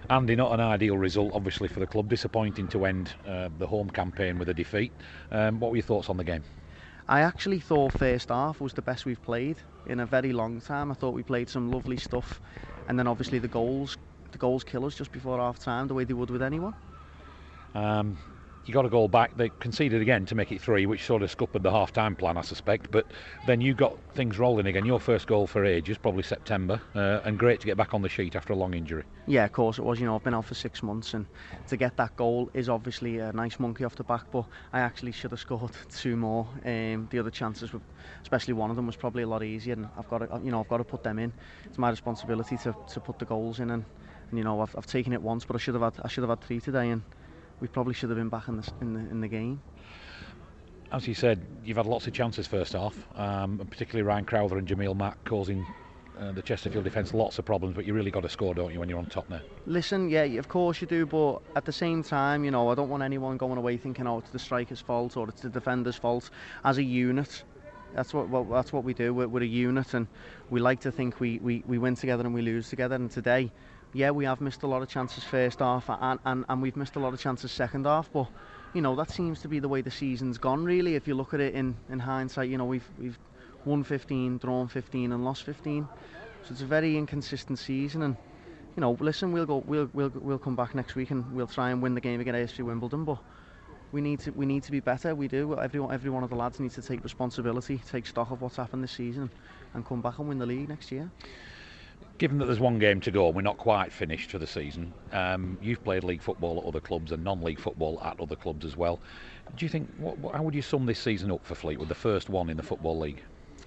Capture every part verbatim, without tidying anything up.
Andy, not an ideal result, obviously, for the club. Disappointing to end uh, the home campaign with a defeat. Um, what were your thoughts on the game? I actually thought first half was the best we've played in a very long time. I thought we played some lovely stuff, and then obviously the goals, the goals kill us just before half time, the way they would with anyone. Um, you got a goal back. They conceded again to make it three, which sort of scuppered the half-time plan, I suspect. But then you got things rolling again. Your first goal for ages, probably September, uh, and great to get back on the sheet after a long injury. Yeah, of course it was. You know, I've been out for six months, and to get that goal is obviously a nice monkey off the back. But I actually should have scored two more. Um, the other chances were, especially one of them, was probably a lot easier, and I've got to, you know, I've got to put them in. It's my responsibility to, to put the goals in, and, and you know, I've, I've taken it once, but I should have had, I should have had three today, and we probably should have been back in the in the, in the game. As you said, you've had lots of chances first half, um, and particularly Ryan Crowther and Jamil Mack causing uh, the Chesterfield defence lots of problems. But you really got to score, don't you, when you're on top now? Listen, yeah, of course you do, but at the same time, you know, I don't want anyone going away thinking, oh, it's the striker's fault or it's the defender's fault. As a unit, that's what well, that's what we do. We're, we're a unit, and we like to think we, we, we win together and we lose together. And today, yeah, we have missed a lot of chances first half, and, and, and we've missed a lot of chances second half, but you know, that seems to be the way the season's gone, really. If you look at it in, in hindsight, you know, we've we've won fifteen, drawn fifteen, and lost fifteen. So it's a very inconsistent season, and you know, listen, we'll go, we'll we'll we'll come back next week and we'll try and win the game against A S C Wimbledon. But we need to we need to be better. We do. Every every one of the lads needs to take responsibility, take stock of what's happened this season, and come back and win the league next year. Given that there's one game to go, we're not quite finished for the season. Um, you've played league football at other clubs and non-league football at other clubs as well. Do you think, what, what, how would you sum this season up for Fleetwood, the first one in the Football League?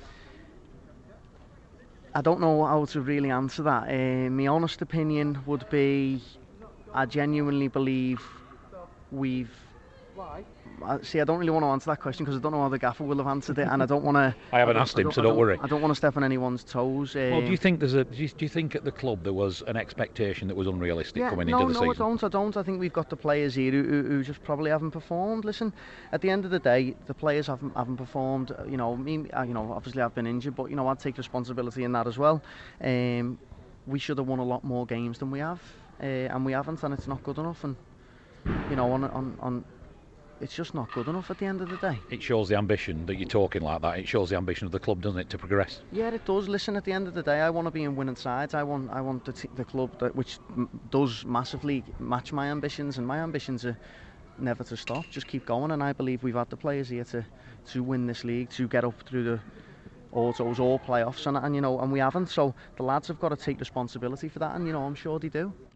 I don't know how to really answer that. Uh, my honest opinion would be, I genuinely believe we've... I, see, I don't really want to answer that question because I don't know how the gaffer will have answered it, and I don't want to. I haven't asked him, don't, so don't, don't worry. I don't want to step on anyone's toes. Um, well, do you think there's a? Do you, do you think at the club there was an expectation that was unrealistic yeah, coming no, into the no, season? No, I don't. I don't. I think we've got the players here who, who, who just probably haven't performed. Listen, at the end of the day, the players haven't haven't performed. You know, me. You know, obviously I've been injured, but you know, I'd take responsibility in that as well. Um, we should have won a lot more games than we have, uh, and we haven't, and it's not good enough. And you know, on on on. It's just not good enough at the end of the day. It shows the ambition that you're talking like that. It shows the ambition of the club, doesn't it, to progress? Yeah, it does. Listen, at the end of the day, I want to be in winning sides. I want, I want the, t the club that, which m does massively match my ambitions, and my ambitions are never to stop. Just keep going, and I believe we've had the players here to, to win this league, to get up through the autos, all playoffs, and, and you know, and we haven't. So the lads have got to take responsibility for that, and you know, I'm sure they do.